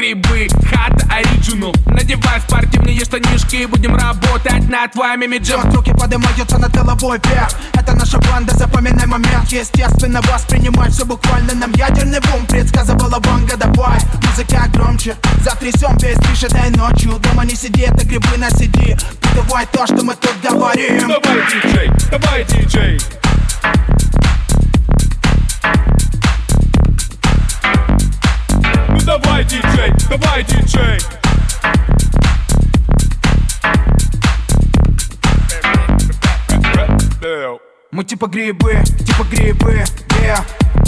грибы, хата оригинал. Надевай спортивные штанишки, будем работать над твоим имиджем. Руки поднимаются над головой вверх. Это наша банда, запоминай момент. Естественно, воспринимай все буквально. Нам ядерный бум предсказывала Ванга. Давай, музыка громче, затрясем весь движ этой ночью. Дома не сиди, это грибы на CD. Давай то, что мы тут говорим. Давай, диджей, давай, диджей. Ну давай, диджей, давай, диджей. Мы типа грибы, yeah.